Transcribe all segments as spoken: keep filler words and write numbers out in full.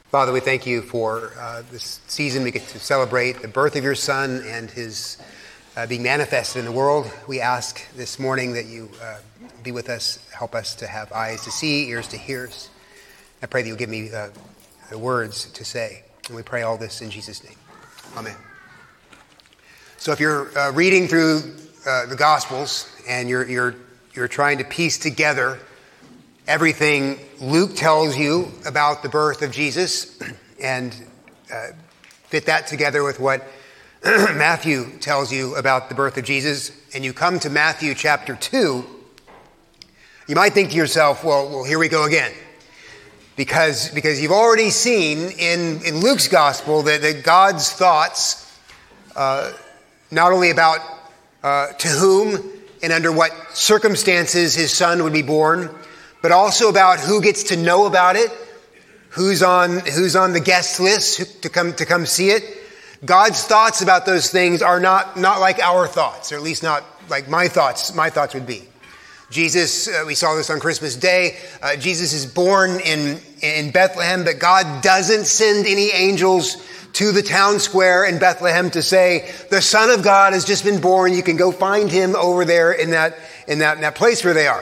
Father, we thank you for uh, this season. We get to celebrate the birth of your Son and his uh, being manifested in the world. We ask this morning that you uh, be with us, help us to have eyes to see, ears to hear. I pray that you'll give me uh, the words to say. And we pray all this in Jesus' name. Amen. So if you're uh, reading through uh, the Gospels and you're, you're, you're trying to piece together everything Luke tells you about the birth of Jesus and uh, fit that together with what Matthew tells you about the birth of Jesus, and you come to Matthew chapter two, you might think to yourself, well, well here we go again. Because, because you've already seen in, in Luke's gospel that, that God's thoughts, uh, not only about uh, to whom and under what circumstances his son would be born, but also about who gets to know about it, who's on who's on the guest list to come to come see it. God's thoughts about those things are not not like our thoughts, or at least not like my thoughts. My thoughts would be. Jesus, uh, we saw this on Christmas Day. Uh, Jesus is born in in Bethlehem, but God doesn't send any angels to the town square in Bethlehem to say the Son of God has just been born. You can go find him over there in that in that, in that place where they are.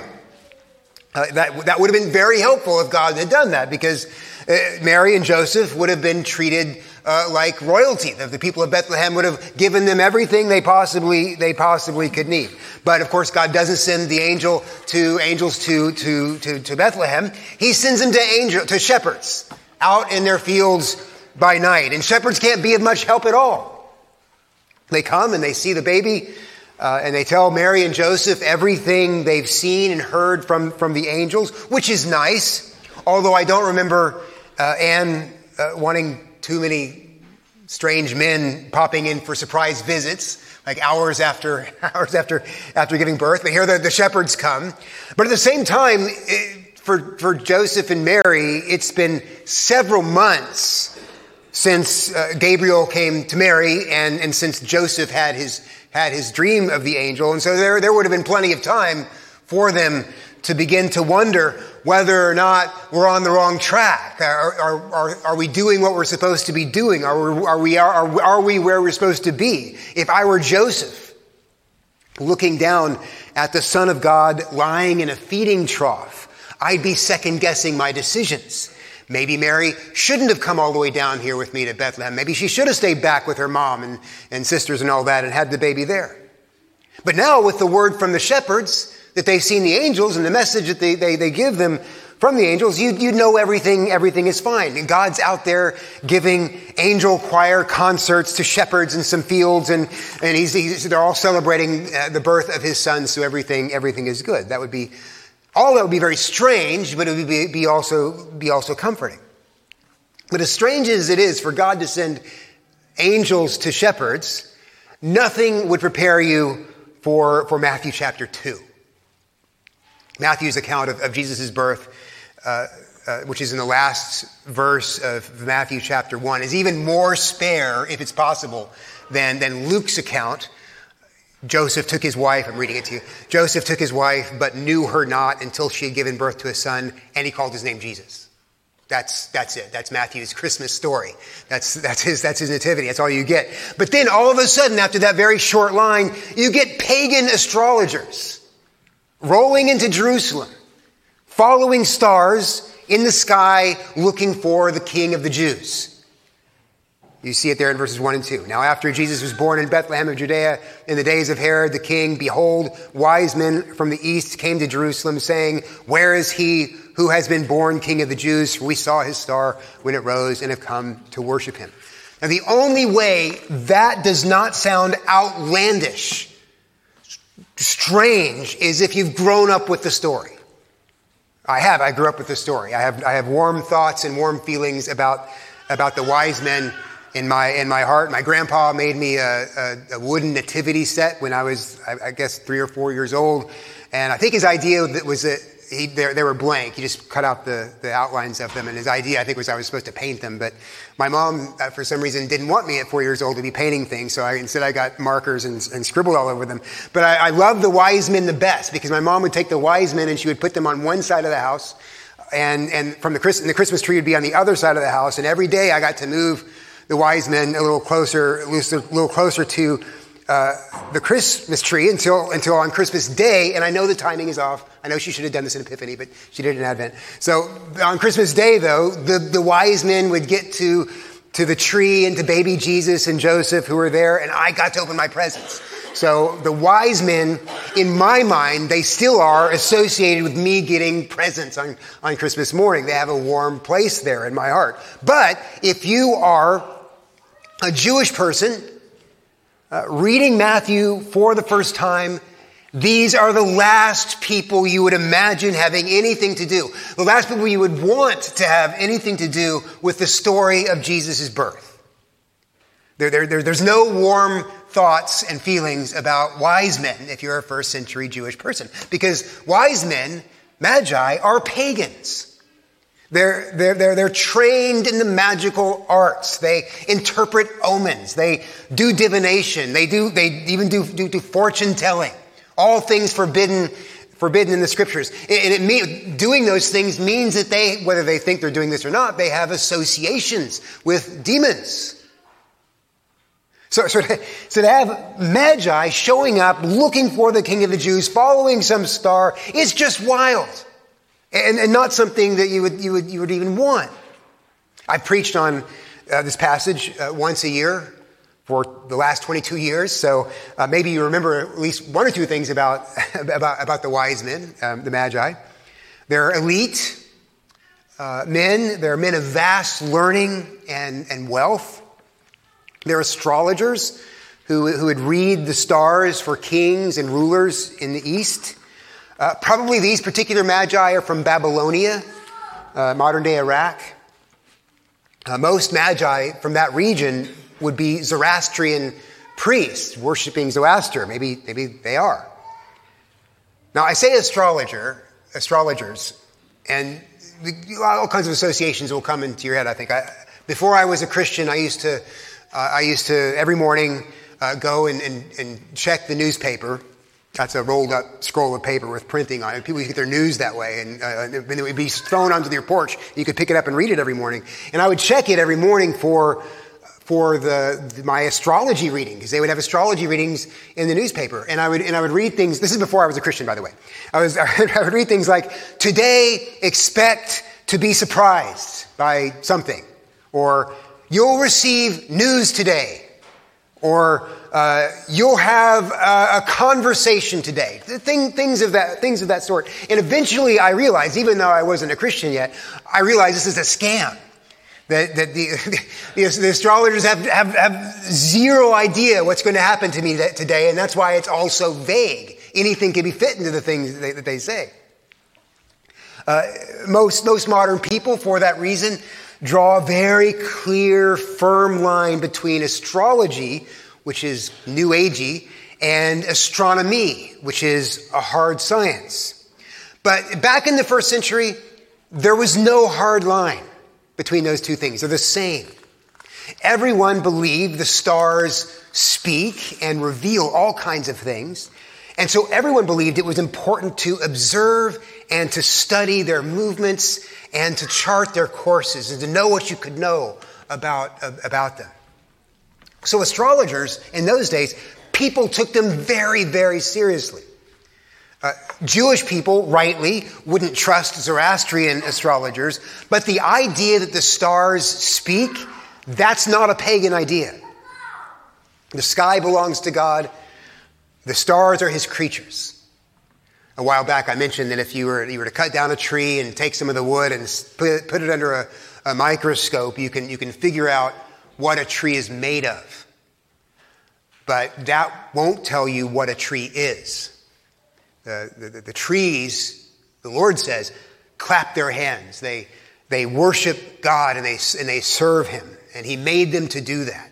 Uh, that, that would have been very helpful if God had done that, because uh, Mary and Joseph would have been treated uh, like royalty. The, the people of Bethlehem would have given them everything they possibly they possibly could need. But of course, God doesn't send the angel to angels to to to, to Bethlehem. He sends them to angel to shepherds out in their fields by night, and shepherds can't be of much help at all. They come and they see the baby. Uh, and they tell Mary and Joseph everything they've seen and heard from, from the angels, which is nice. Although I don't remember uh, Anne uh, wanting too many strange men popping in for surprise visits, like hours after hours after after giving birth. But here the, the shepherds come. But at the same time, it, for for Joseph and Mary, it's been several months since uh, Gabriel came to Mary, and and since Joseph had his. had his dream of the angel. And so there, there would have been plenty of time for them to begin to wonder whether or not we're on the wrong track. Are, are, are, are we doing what we're supposed to be doing? Are we, are we, are, are we where we're supposed to be? If I were Joseph, looking down at the Son of God lying in a feeding trough, I'd be second guessing my decisions. Maybe Mary shouldn't have come all the way down here with me to Bethlehem. Maybe she should have stayed back with her mom and, and sisters and all that and had the baby there. But now with the word from the shepherds that they've seen the angels and the message that they, they, they give them from the angels, you, you know everything, everything is fine. And God's out there giving angel choir concerts to shepherds in some fields, and, and he's, he's, they're all celebrating uh, the birth of his son, so everything, everything is good. That would be All that would be very strange, but it would be, be also be also comforting. But as strange as it is for God to send angels to shepherds, nothing would prepare you for, for Matthew chapter two. Matthew's account of, of Jesus' birth, uh, uh, which is in the last verse of Matthew chapter one, is even more spare, if it's possible, than, than Luke's account. Joseph took his wife, I'm reading it to you. Joseph took his wife, but knew her not until she had given birth to a son, and he called his name Jesus. That's, that's it. That's Matthew's Christmas story. That's, that's his, that's his nativity. That's all you get. But then all of a sudden, after that very short line, you get pagan astrologers rolling into Jerusalem, following stars in the sky, looking for the King of the Jews. You see it there in verses one and two. Now, after Jesus was born in Bethlehem of Judea in the days of Herod the king, behold, wise men from the east came to Jerusalem, saying, where is he who has been born King of the Jews? For we saw his star when it rose and have come to worship him. Now, the only way that does not sound outlandish, strange, is if you've grown up with the story. I have. I grew up with the story. I have, I have warm thoughts and warm feelings about, about the wise men in my in my heart. My grandpa made me a, a, a wooden nativity set when I was, I, I guess, three or four years old. And I think his idea was that he, they, they were blank. He just cut out the, the outlines of them. And his idea, I think, was I was supposed to paint them. But my mom, uh, for some reason, didn't want me at four years old to be painting things. So I, instead I got markers and, and scribbled all over them. But I, I love the wise men the best, because my mom would take the wise men and she would put them on one side of the house, and and from the Christmas, the Christmas tree would be on the other side of the house. And every day I got to move the wise men a little closer, a little closer to uh, the Christmas tree until until on Christmas Day. And I know the timing is off. I know she should have done this in Epiphany, but she did it in Advent. So on Christmas Day, though, the, the wise men would get to to the tree and to baby Jesus and Joseph who were there, and I got to open my presents. So the wise men, in my mind, they still are associated with me getting presents on, on Christmas morning. They have a warm place there in my heart. But if you are a Jewish person uh, reading Matthew for the first time, these are the last people you would imagine having anything to do. The last people you would want to have anything to do with the story of Jesus' birth. There, there, there, there's no warm thoughts and feelings about wise men if you're a first century Jewish person. Because wise men, magi, are pagans. They're, they're, they're, they're trained in the magical arts. They interpret omens. They do divination. They do, they even do, do, do fortune telling. All things forbidden, forbidden in the scriptures. And it mean, doing those things means that they, whether they think they're doing this or not, they have associations with demons. So, so, to, so to have magi showing up, looking for the King of the Jews, following some star, is just wild, and, and not something that you would you would you would even want. I've preached on uh, this passage uh, once a year for the last twenty-two years, so uh, maybe you remember at least one or two things about about about the wise men, um, the magi. They're elite uh, men. They're men of vast learning and and wealth. They're astrologers who, who would read the stars for kings and rulers in the East. Uh, probably these particular magi are from Babylonia, uh, modern-day Iraq. Uh, most magi from that region would be Zoroastrian priests worshiping Zoroaster. Maybe, maybe they are. Now, I say astrologer, astrologers, and all kinds of associations will come into your head, I think. I, before I was a Christian, I used to Uh, I used to, every morning, uh, go and, and, and check the newspaper. That's a rolled up scroll of paper with printing on it. People get their news that way, and, uh, and it would be thrown onto your porch. You could pick it up and read it every morning. And I would check it every morning for for the, the my astrology reading, because they would have astrology readings in the newspaper. And I would and I would read things. This is before I was a Christian, by the way. I was I would read things like, "Today, expect to be surprised by something," or "You'll receive news today," or uh, "You'll have a, a conversation today." Thing, things of that, things of that sort. And eventually, I realized, even though I wasn't a Christian yet, I realized this is a scam. That, that the, the, the astrologers have, have have zero idea what's going to happen to me that, today, and that's why it's all so vague. Anything can be fit into the things that they, that they say. Uh, most most modern people, for that reason, draw a very clear, firm line between astrology, which is new agey, and astronomy, which is a hard science. But back in the first century, there was no hard line between those two things. They're the same. Everyone believed the stars speak and reveal all kinds of things. And so everyone believed it was important to observe and to study their movements and to chart their courses and to know what you could know about, about them. So astrologers in those days, people took them very, very seriously. Uh, Jewish people, rightly, wouldn't trust Zoroastrian astrologers, but the idea that the stars speak, that's not a pagan idea. The sky belongs to God. The stars are his creatures. A while back, I mentioned that if you were you were to cut down a tree and take some of the wood and put it, put it under a, a microscope, you can you can figure out what a tree is made of. But that won't tell you what a tree is. The, the, the trees, the Lord says, clap their hands. They they worship God and they and they serve him, and he made them to do that.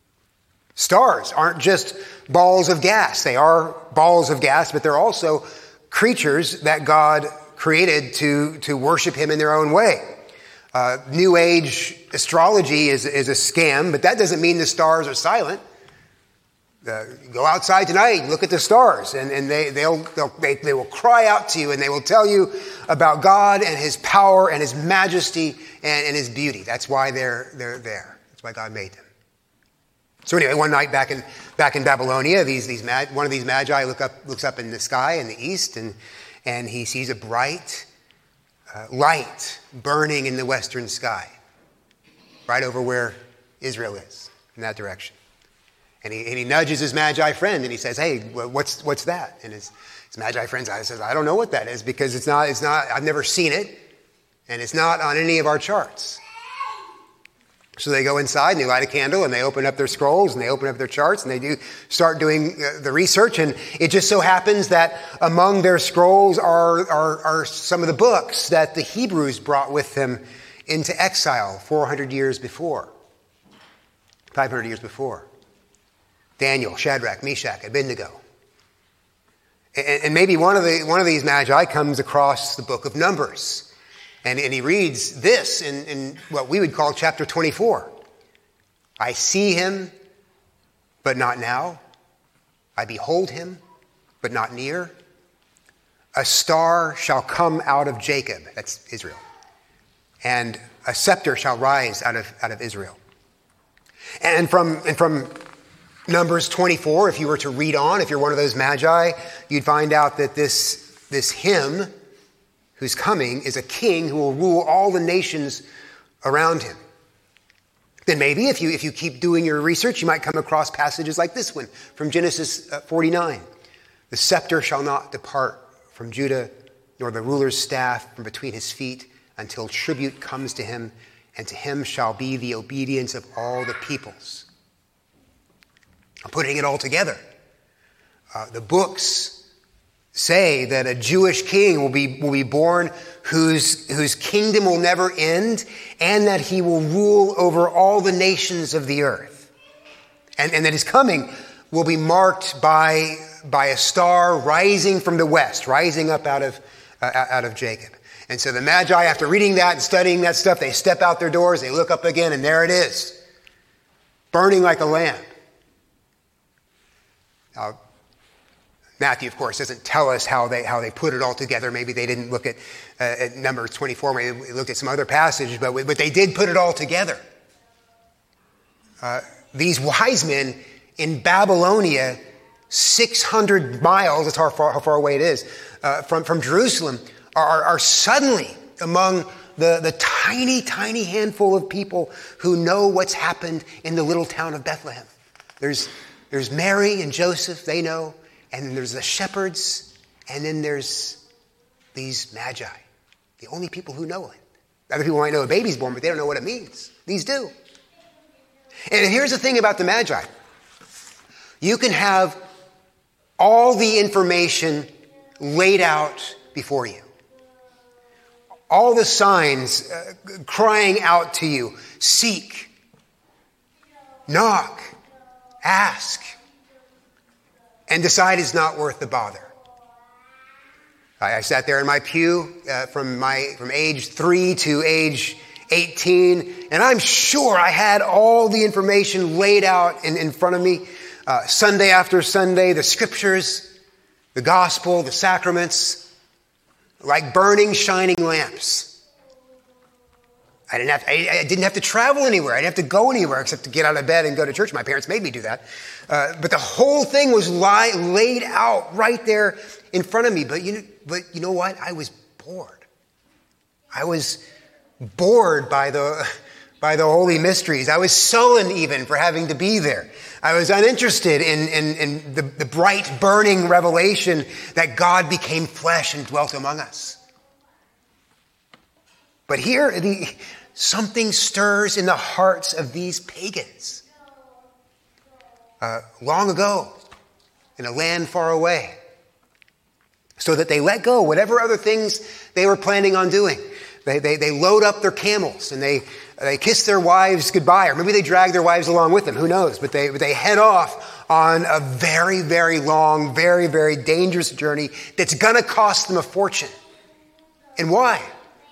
Stars aren't just balls of gas. They are balls of gas, but they're also creatures that God created to, to worship him in their own way. Uh, New Age astrology is, is a scam, but that doesn't mean the stars are silent. Uh, go outside tonight and look at the stars, and, and they, they'll, they'll, they, they will cry out to you, and they will tell you about God and his power and his majesty and, and his beauty. That's why they're, they're there. That's why God made them. So anyway, one night back in, back in Babylonia, these, these mag, one of these magi look up, looks up in the sky in the east, and, and he sees a bright uh, light burning in the western sky, right over where Israel is, in that direction. And he, and he nudges his Magi friend and he says, hey, what's what's that? And his, his Magi friend says, I don't know what that is because it's not, it's not, I've never seen it and it's not on any of our charts. So they go inside and they light a candle and they open up their scrolls and they open up their charts and they do start doing the research. And it just so happens that among their scrolls are, are, are some of the books that the Hebrews brought with them into exile four hundred years before, five hundred years before. Daniel, Shadrach, Meshach, Abednego. And, and maybe one of the one of these magi comes across the book of Numbers. And, and he reads this in, in what we would call chapter twenty-four. I see him, but not now. I behold him, but not near. A star shall come out of Jacob, that's Israel. And a scepter shall rise out of, out of Israel. And from and from Numbers twenty-four, if you were to read on, if you're one of those magi, you'd find out that this, this him who's coming is a king who will rule all the nations around him. Then maybe if you, if you keep doing your research, you might come across passages like this one from Genesis forty-nine. The scepter shall not depart from Judah, nor the ruler's staff from between his feet until tribute comes to him, and to him shall be the obedience of all the peoples. I'm putting it all together. Uh, the books say that a Jewish king will be, will be born whose, whose kingdom will never end and that he will rule over all the nations of the earth. And, and that his coming will be marked by, by a star rising from the west, rising up out of, uh, out of Jacob. And so the Magi, after reading that and studying that stuff, they step out their doors, they look up again, and there it is, burning like a lamp. Now, Matthew, of course, doesn't tell us how they how they put it all together. Maybe they didn't look at, uh, at Numbers twenty-four. Maybe they looked at some other passage, but, but they did put it all together. Uh, these wise men in Babylonia, six hundred miles, that's how far, how far away it is, uh, from, from Jerusalem, are, are suddenly among the, the tiny, tiny handful of people who know what's happened in the little town of Bethlehem. There's There's Mary and Joseph, they know, and then there's the shepherds, and then there's these magi, the only people who know it. Other people might know a baby's born, but they don't know what it means. These do. And here's the thing about the magi. You can have all the information laid out before you. All the signs uh, crying out to you, seek, knock, ask, and decide it's not worth the bother. I, I sat there in my pew uh, from my from age three to age eighteen, and I'm sure I had all the information laid out in, in front of me, uh, Sunday after Sunday, the scriptures, the gospel, the sacraments, like burning, shining lamps. I didn't have to, I, I didn't have to travel anywhere. I didn't have to go anywhere except to get out of bed and go to church. My parents made me do that. Uh, but the whole thing was lie, laid out right there in front of me. But you, but you know what? I was bored. I was bored by the, by the holy mysteries. I was sullen even for having to be there. I was uninterested in, in, in the, the bright, burning revelation that God became flesh and dwelt among us. But here, the, something stirs in the hearts of these pagans. Uh, long ago, in a land far away, so that they let go whatever other things they were planning on doing. They, they, they load up their camels and they, they kiss their wives goodbye, or maybe they drag their wives along with them, who knows? But they, they head off on a very, very long, very, very dangerous journey that's going to cost them a fortune. And why?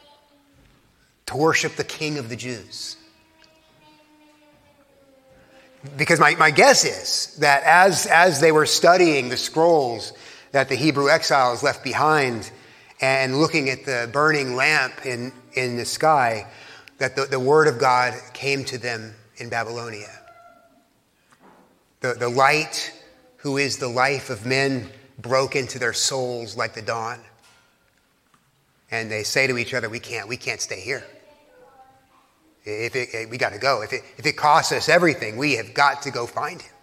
To worship the King of the Jews. Because my, my guess is that as, as they were studying the scrolls that the Hebrew exiles left behind and looking at the burning lamp in, in the sky, that the, the word of God came to them in Babylonia. The, the light, who is the life of men, broke into their souls like the dawn. And they say to each other, we can't, we can't stay here. If it, we got to go. If it, if it costs us everything, we have got to go find him.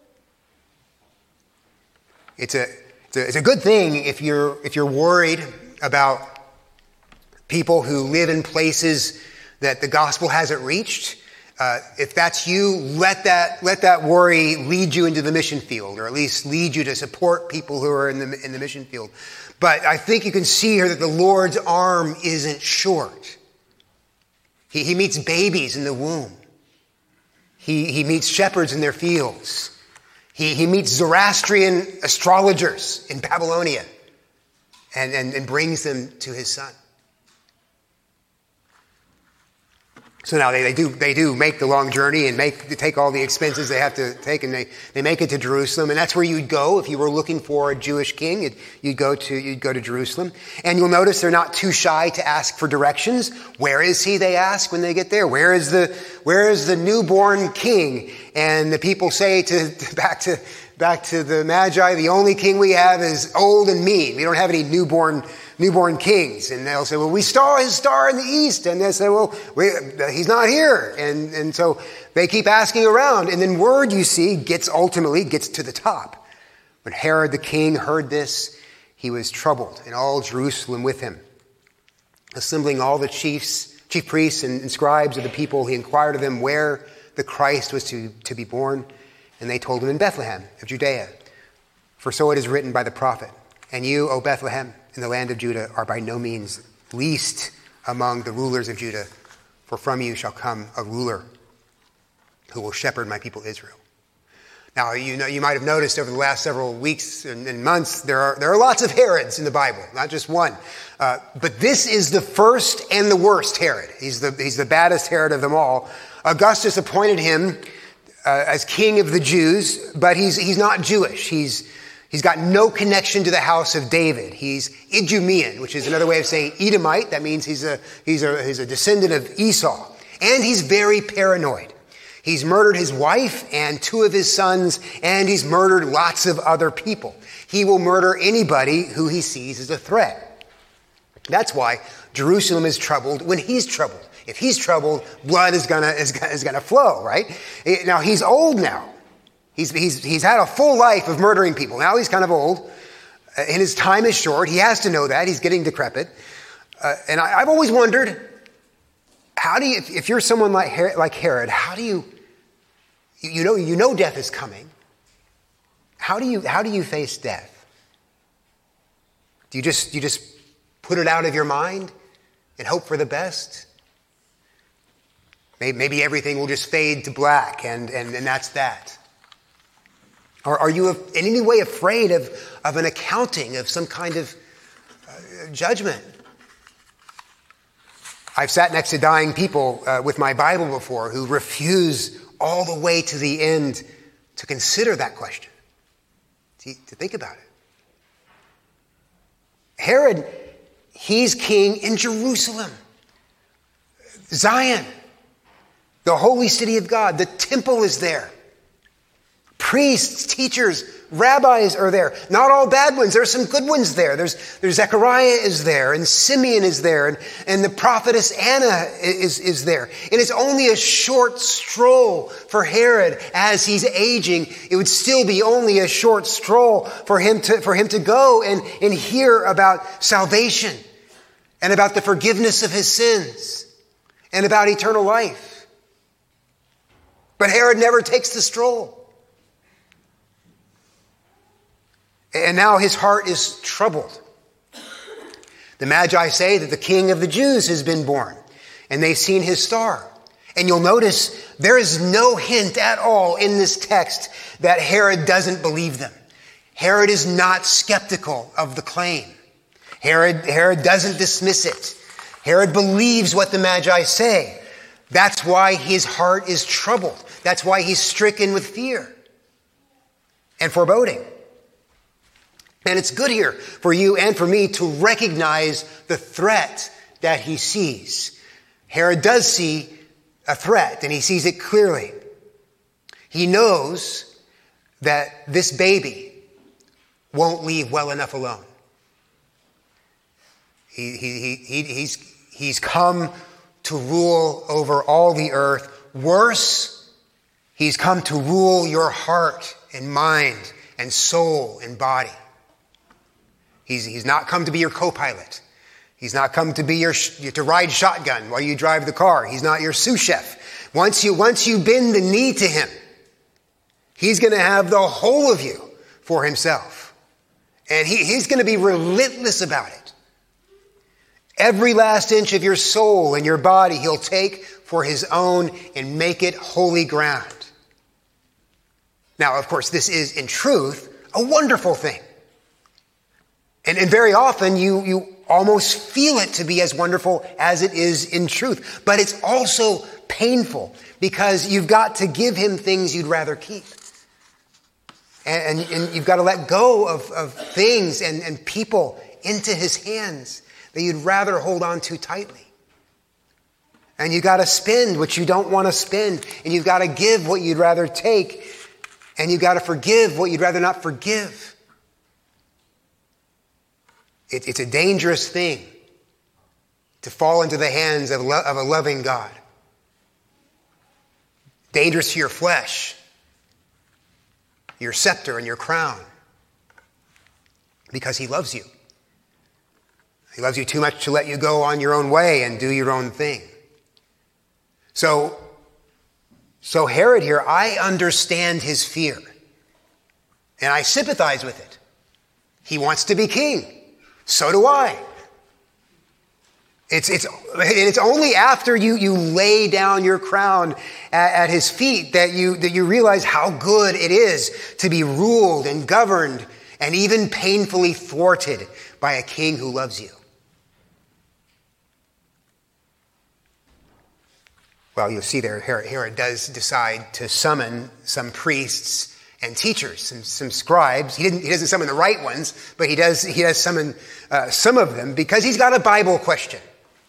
It's a, it's a, it's a good thing if you're, if you're worried about people who live in places that the gospel hasn't reached. Uh, if that's you, let that, let that worry lead you into the mission field, or at least lead you to support people who are in the, in the mission field. But I think you can see here that the Lord's arm isn't short. He, he meets babies in the womb. He, he meets shepherds in their fields. He, he meets Zoroastrian astrologers in Babylonia and, and, and brings them to his son. So now they, they do they do make the long journey and make take all the expenses they have to take, and they, they make it to Jerusalem, and that's where you'd go if you were looking for a Jewish king. You'd, you'd go to you'd go to Jerusalem, and you'll notice they're not too shy to ask for directions. Where is he? They ask when they get there. Where is the where is the newborn king? And the people say to back to back to the Magi, the only king we have is old and mean. We don't have any newborn. newborn kings. And they'll say, well, we saw his star in the east. And they'll say, well, we, he's not here. And, and so they keep asking around. And then word, you see, gets ultimately gets to the top. When Herod the king heard this, he was troubled, and all Jerusalem with him. Assembling all the chiefs, chief priests and, and scribes of the people, he inquired of them where the Christ was to, to be born. And they told him in Bethlehem of Judea. For so it is written by the prophet, and you, O Bethlehem, in the land of Judah, are by no means least among the rulers of Judah, for from you shall come a ruler who will shepherd my people Israel. Now, you know, you might have noticed over the last several weeks and, and months, there are there are lots of Herods in the Bible, not just one. Uh, but this is the first and the worst Herod. He's the he's the baddest Herod of them all. Augustus appointed him uh, as king of the Jews, but he's he's not Jewish. He's He's got no connection to the house of David. He's Idumean, which is another way of saying Edomite. That means he's a, he's a, he's a descendant of Esau. And he's very paranoid. He's murdered his wife and two of his sons, and he's murdered lots of other people. He will murder anybody who he sees as a threat. That's why Jerusalem is troubled when he's troubled. If he's troubled, blood is gonna, is, is gonna flow, right? Now, he's old now. He's, he's, he's had a full life of murdering people. Now he's kind of old, and his time is short. He has to know that. He's getting decrepit. Uh, and I, I've always wondered, how do you, if, if you're someone like Herod, like Herod, how do you, you know, you know death is coming. How do you, how do you face death? Do you just, you just put it out of your mind and hope for the best? Maybe, maybe everything will just fade to black, and, and, and that's that. Or are you in any way afraid of, of an accounting, of some kind of uh, judgment? I've sat next to dying people uh, with my Bible before who refuse all the way to the end to consider that question, to, to think about it. Herod, he's king in Jerusalem, Zion, the holy city of God. The temple is there. Priests, teachers, rabbis are there. Not all bad ones. There are some good ones there. There's, there's Zechariah is there, and Simeon is there, and, and the prophetess Anna is, is there. And it's only a short stroll for Herod as he's aging. It would still be only a short stroll for him to, for him to go and, and hear about salvation and about the forgiveness of his sins and about eternal life. But Herod never takes the stroll. And now his heart is troubled. The Magi say that the King of the Jews has been born, and they've seen his star. And you'll notice there is no hint at all in this text that Herod doesn't believe them. Herod is not skeptical of the claim. Herod, Herod doesn't dismiss it. Herod believes what the Magi say. That's why his heart is troubled. That's why he's stricken with fear and foreboding. And it's good here for you and for me to recognize the threat that he sees. Herod does see a threat, and he sees it clearly. He knows that this baby won't leave well enough alone. He, he, he, he's, he's come to rule over all the earth. Worse, he's come to rule your heart and mind and soul and body. He's, he's not come to be your co-pilot. He's not come to be your to ride shotgun while you drive the car. He's not your sous chef. Once you once you bend the knee to him, he's going to have the whole of you for himself. And he, he's going to be relentless about it. Every last inch of your soul and your body he'll take for his own and make it holy ground. Now, of course, this is in truth a wonderful thing. And, and very often you, you almost feel it to be as wonderful as it is in truth. But it's also painful because you've got to give him things you'd rather keep. And, and, and you've got to let go of, of things and, and people into his hands that you'd rather hold on to tightly. And you've got to spend what you don't want to spend. And you've got to give what you'd rather take. And you've got to forgive what you'd rather not forgive. It, it's a dangerous thing to fall into the hands of, lo- of a loving God. Dangerous to your flesh, your scepter and your crown, because he loves you. He loves you too much to let you go on your own way and do your own thing. So, so Herod here, I understand his fear, and I sympathize with it. He wants to be king. So do I. It's, it's, it's only after you, you lay down your crown at, at his feet that you, that you realize how good it is to be ruled and governed and even painfully thwarted by a king who loves you. Well, you'll see there, Herod, Herod does decide to summon some priests and teachers, some, some scribes. He didn't. He doesn't summon the right ones, but he does. He does summon uh, some of them because he's got a Bible question.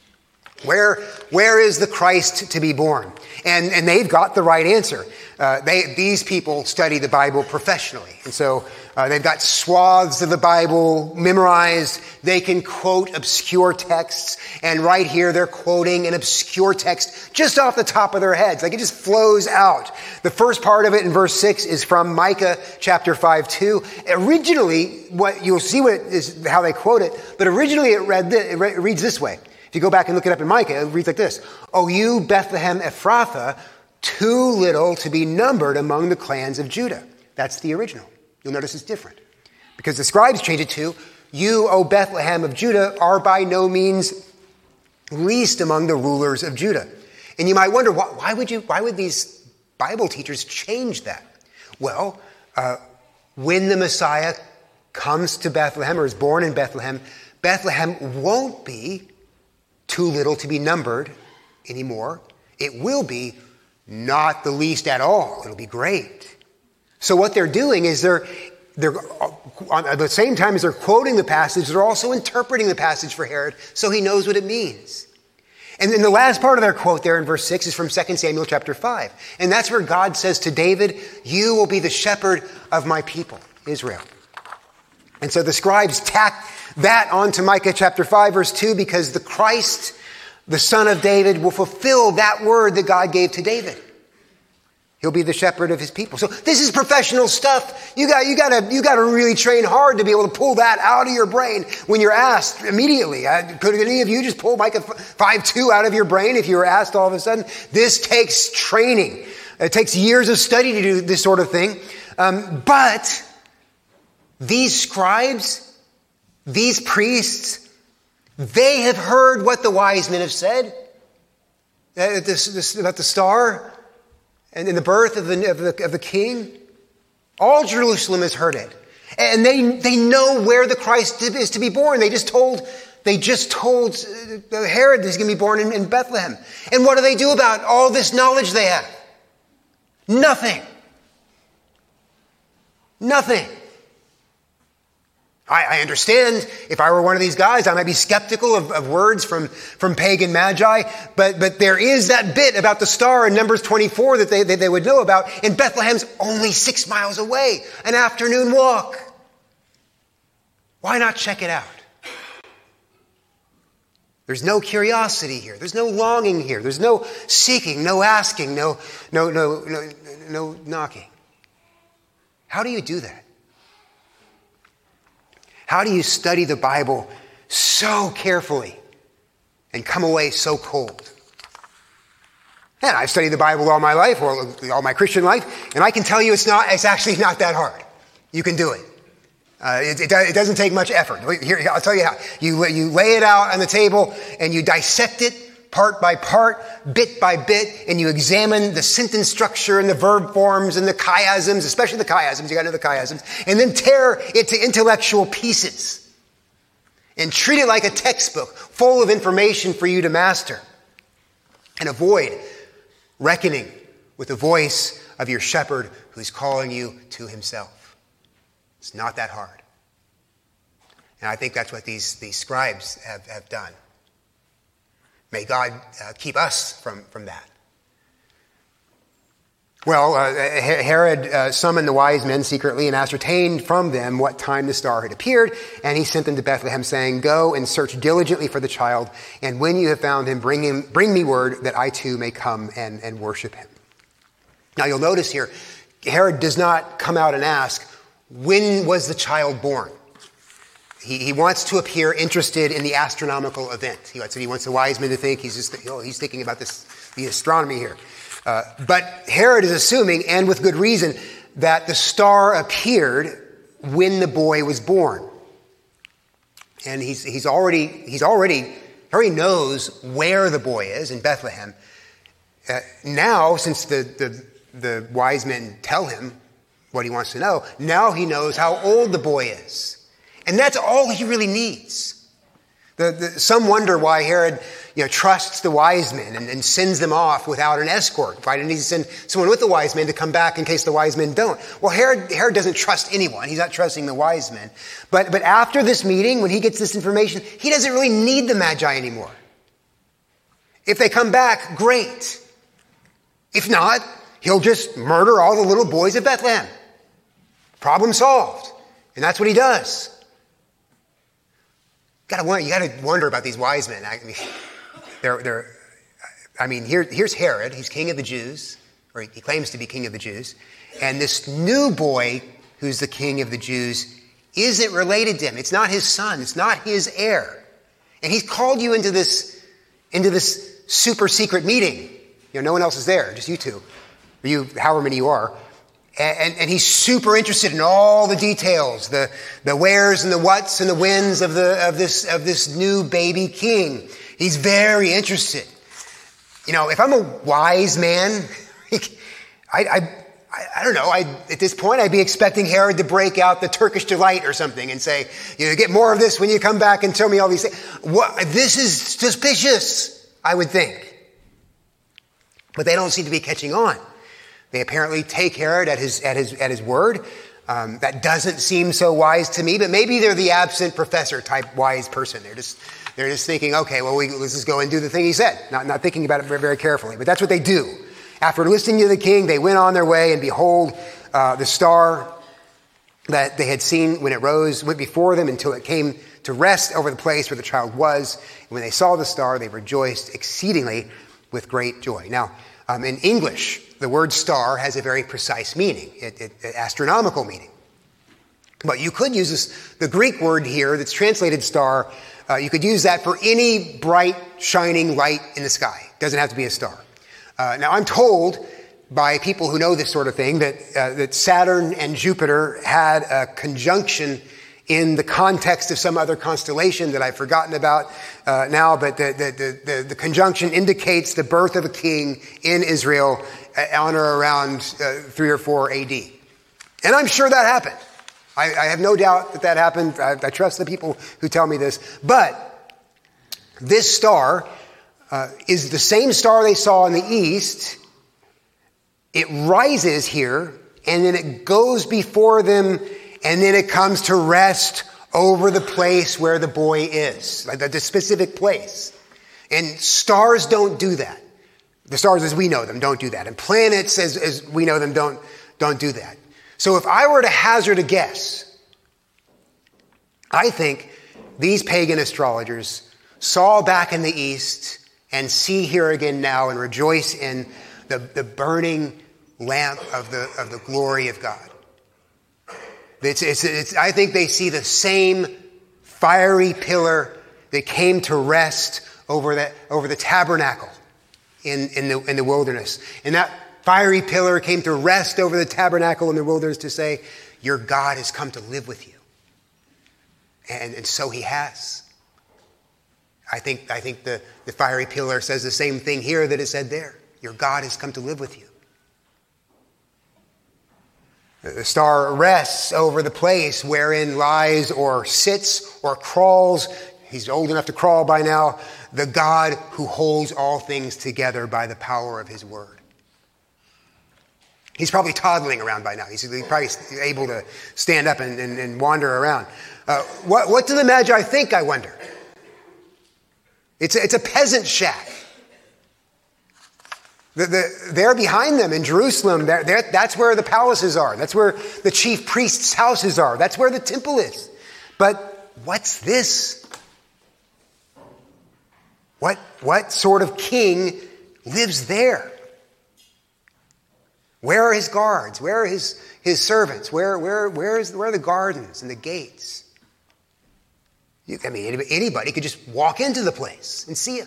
Where, where is the Christ to be born? And and they've got the right answer. Uh, they these people study the Bible professionally, and so uh, they've got swaths of the Bible memorized. They can quote obscure texts, and right here they're quoting an obscure text just off the top of their heads, like it just flows out. The first part of it in verse six is from Micah chapter five two. Originally, what you'll see what it is how they quote it, but originally it read this, it reads this way. If you go back and look it up in Micah, it reads like this. O you, Bethlehem Ephrathah, too little to be numbered among the clans of Judah. That's the original. You'll notice it's different. Because the scribes change it to, you, O Bethlehem of Judah, are by no means least among the rulers of Judah. And you might wonder, why, why would you? Why would these Bible teachers change that? Well, uh, when the Messiah comes to Bethlehem or is born in Bethlehem, Bethlehem won't be too little to be numbered anymore. It will be not the least at all. It'll be great. So what they're doing is they're, they're at the same time as they're quoting the passage, they're also interpreting the passage for Herod so he knows what it means. And then the last part of their quote there in verse six is from Second Samuel chapter five. And that's where God says to David, you will be the shepherd of my people, Israel. And so the scribes tack that onto Micah chapter five, verse two, because the Christ, the son of David, will fulfill that word that God gave to David. He'll be the shepherd of his people. So this is professional stuff. You got, you got to, you got to really train hard to be able to pull that out of your brain when you're asked immediately. Could any of you just pull Micah five two out of your brain if you were asked all of a sudden? This takes training. It takes years of study to do this sort of thing. Um, but these scribes, these priests, they have heard what the wise men have said uh, this, this, about the star and in the birth of the, of, the, of the king. All Jerusalem has heard it. And they, they know where the Christ is to be born. They just told, they just told Herod that he's going to be born in, in Bethlehem. And what do they do about all this knowledge they have? Nothing. Nothing. I, I understand if I were one of these guys, I might be skeptical of, of words from, from pagan magi, but, but there is that bit about the star in Numbers twenty-four that they, they, they would know about, and Bethlehem's only six miles away, an afternoon walk. Why not check it out? There's no curiosity here. There's no longing here. There's no seeking, no asking, no, no, no, no, no knocking. How do you do that? How do you study the Bible so carefully and come away so cold? And I've studied the Bible all my life, or all my Christian life, and I can tell you it's not, it's actually not that hard. You can do it. Uh, it, it, it doesn't take much effort. Here, I'll tell you how. You, you lay it out on the table and you dissect it part by part, bit by bit, and you examine the sentence structure and the verb forms and the chiasms, especially the chiasms. You got to know the chiasms. And then tear it to intellectual pieces and treat it like a textbook full of information for you to master. And avoid reckoning with the voice of your shepherd who's calling you to himself. It's not that hard. And I think that's what these, these scribes have, have done. May God uh, keep us from, from that. Well, uh, Herod uh, summoned the wise men secretly and ascertained from them what time the star had appeared, and he sent them to Bethlehem, saying, "Go and search diligently for the child, and when you have found him, bring him, bring me word that I too may come and, and worship him." Now you'll notice here, Herod does not come out and ask, when was the child born? He, he wants to appear interested in the astronomical event. He wants, he wants the wise men to think he's just, oh, he's thinking about this, the astronomy here. Uh, but Herod is assuming, and with good reason, that the star appeared when the boy was born. And he's, he's already, he's already, already knows where the boy is in Bethlehem. Uh, now, since the, the, the wise men tell him what he wants to know, now he knows how old the boy is. And that's all he really needs. The, the, some wonder why Herod you know, trusts the wise men and, and sends them off without an escort. Why didn't he send someone with the wise men to come back in case the wise men don't? Well, Herod, Herod doesn't trust anyone. He's not trusting the wise men. But, but after this meeting, when he gets this information, he doesn't really need the Magi anymore. If they come back, great. If not, he'll just murder all the little boys of Bethlehem. Problem solved. And that's what he does. Gotta wonder, you gotta wonder about these wise men. I mean, they're, they're, I mean here, here's Herod. He's king of the Jews, or he claims to be king of the Jews. And this new boy, who's the king of the Jews, isn't related to him. It's not his son. It's not his heir. And he's called you into this, into this super secret meeting. You know, no one else is there, just you two, or you, however many you are. And, and he's super interested in all the details, the, the wheres and the whats and the whens of the of this of this new baby king. He's very interested. You know, if I'm a wise man, I I I don't know. I at this point I'd be expecting Herod to break out the Turkish delight or something and say, you know, get more of this when you come back and tell me all these things. What, this is suspicious, I would think. But they don't seem to be catching on. They apparently take Herod at his at his at his word. Um, that doesn't seem so wise to me, but maybe they're the absent professor type wise person. They're just they're just thinking, okay, well, we, let's just go and do the thing he said, not not thinking about it very, very carefully. But that's what they do. After listening to the king, they went on their way, and behold, uh, the star that they had seen when it rose went before them until it came to rest over the place where the child was. And when they saw the star, they rejoiced exceedingly with great joy. Now, um, in English, the word star has a very precise meaning, it, it, astronomical meaning. But you could use this, the Greek word here that's translated star, uh, you could use that for any bright, shining light in the sky. It doesn't have to be a star. Uh, now, I'm told by people who know this sort of thing that, uh, that Saturn and Jupiter had a conjunction in the context of some other constellation that I've forgotten about uh, now, but the, the, the, the conjunction indicates the birth of a king in Israel on or around uh, three or four A D. And I'm sure that happened. I, I have no doubt that that happened. I, I trust the people who tell me this. But this star uh, is the same star they saw in the east it rises here, and then it goes before them, and then it comes to rest over the place where the boy is, like the specific place. And stars don't do that. The stars as we know them don't do that. And planets as, as we know them don't, don't do that. So if I were to hazard a guess, I think these pagan astrologers saw back in the east and see here again now and rejoice in the, the burning lamp of the, of the glory of God. It's, it's, it's, I think they see the same fiery pillar that came to rest over the, over the tabernacle in, in, the, in the wilderness. And that fiery pillar came to rest over the tabernacle in the wilderness to say, your God has come to live with you. And, and so he has. I think, I think the, the fiery pillar says the same thing here that it said there. Your God has come to live with you. The star rests over the place wherein lies or sits or crawls. He's old enough to crawl by now. The God who holds all things together by the power of his word. He's probably toddling around by now. He's probably able to stand up and, and, and wander around. Uh, what, what do the Magi think, I wonder? It's a, it's a peasant shack. The, the, they're behind them in Jerusalem. They're, they're, that's where the palaces are. That's where the chief priest's houses are. That's where the temple is. But what's this? What, what sort of king lives there? Where are his guards? Where are his, his servants? Where, where, where, is, where are the gardens and the gates? You, I mean, anybody, anybody could just walk into the place and see him.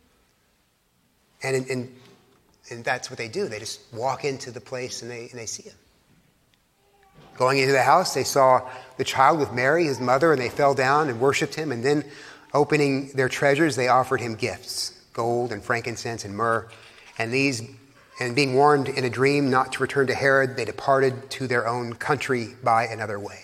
And, and, and that's what they do. They just walk into the place and they, and they see him. Going into the house, they saw the child with Mary, his mother, and they fell down and worshiped him. And then, opening their treasures, they offered him gifts, gold and frankincense and myrrh. And these, and being warned in a dream not to return to Herod, they departed to their own country by another way.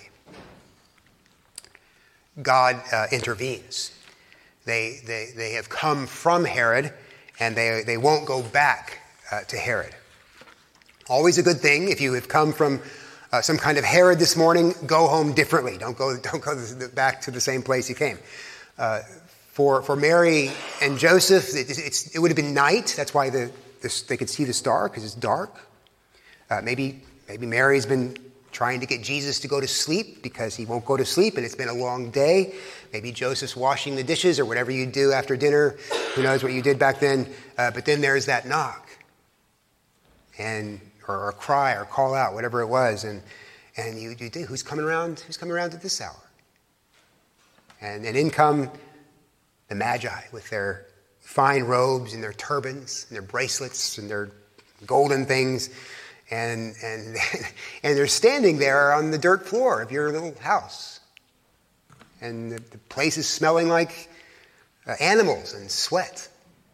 God uh, intervenes. They, they, they have come from Herod, and they, they won't go back uh, to Herod. Always a good thing. If you have come from uh, some kind of Herod this morning, go home differently. Don't go, don't go back to the same place you came. Uh, for, for Mary and Joseph, it, it's, it would have been night. That's why the, the, they could see the star, because it's dark. Uh, maybe, maybe Mary's been trying to get Jesus to go to sleep because he won't go to sleep and it's been a long day. Maybe Joseph's washing the dishes or whatever you do after dinner. Who knows what you did back then. Uh, but then there's that knock and or, or cry or call out, whatever it was. And and you, you do, who's coming around? Who's coming around at this hour? And, and in come the Magi with their fine robes and their turbans and their bracelets and their golden things. And and and they're standing there on the dirt floor of your little house. And the, the place is smelling like uh, animals and sweat.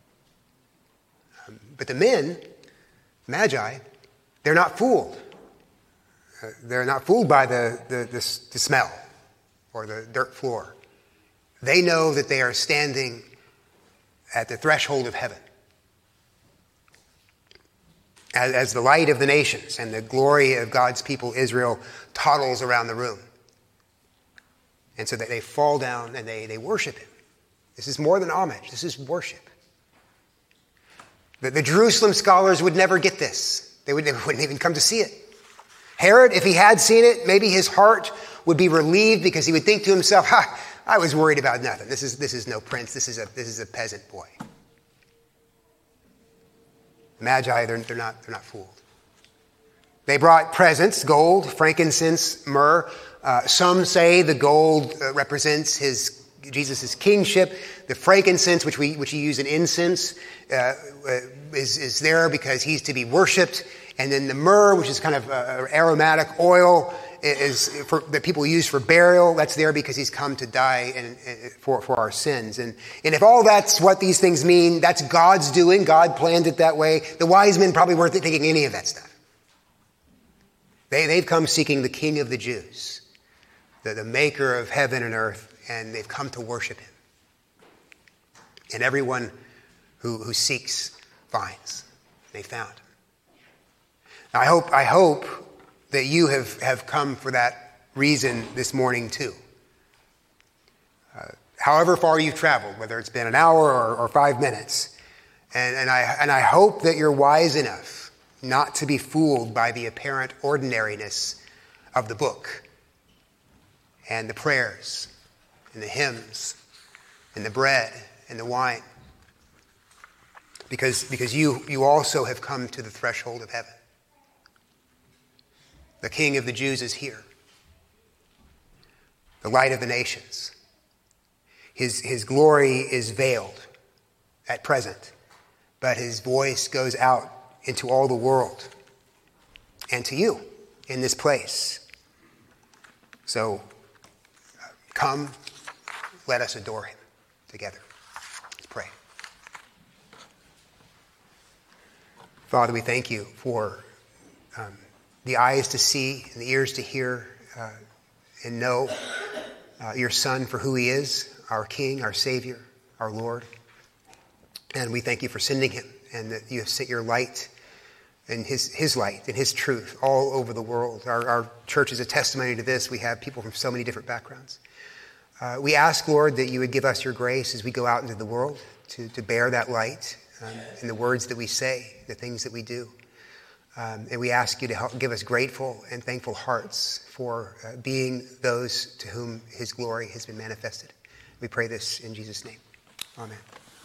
Um, but the men, Magi, they're not fooled. Uh, they're not fooled by the, the, the, the smell or the dirt floor. They know that they are standing at the threshold of heaven. As, as the light of the nations and the glory of God's people, Israel, toddles around the room. And so that they fall down and they, they worship him. This is more than homage. This is worship. The, the Jerusalem scholars would never get this. They, would, they wouldn't even come to see it. Herod, if he had seen it, maybe his heart would be relieved because he would think to himself, ha, I was worried about nothing. This is, this is no prince. This is a, this is a peasant boy. Magi, they're, they're not, they're not fooled. They brought presents, gold, frankincense, myrrh. Uh, some say the gold uh, represents his Jesus' kingship. The frankincense, which we which you use in incense, uh, is, is there because he's to be worshipped. And then the myrrh, which is kind of uh, aromatic oil, is for, that people use for burial. That's there because he's come to die and, and for, for our sins. And, and if all that's what these things mean, that's God's doing. God planned it that way. The wise men probably weren't thinking any of that stuff. They, they've come seeking the King of the Jews, the, the maker of heaven and earth, and they've come to worship him. And everyone who, who seeks finds. They found him. I hope, I hope that you have, have come for that reason this morning too. Uh, however far you've traveled, whether it's been an hour or, or five minutes, and, and, I, and I hope that you're wise enough not to be fooled by the apparent ordinariness of the book and the prayers and the hymns and the bread and the wine. Because, because you, you also have come to the threshold of heaven. The King of the Jews is here. The light of the nations. His, his glory is veiled at present, but his voice goes out into all the world and to you in this place. So come, let us adore him together. Let's pray. Father, we thank you for um, the eyes to see and the ears to hear uh, and know uh, your Son for who he is, our King, our Savior, our Lord. And we thank you for sending him, and that you have sent your light and his, his light and his truth all over the world. Our, our church is a testimony to this. We have people from so many different backgrounds. Uh, we ask, Lord, that you would give us your grace as we go out into the world to, to bear that light um, in the words that we say, the things that we do. Um, and we ask you to help give us grateful and thankful hearts for uh, being those to whom his glory has been manifested. We pray this in Jesus' name. Amen.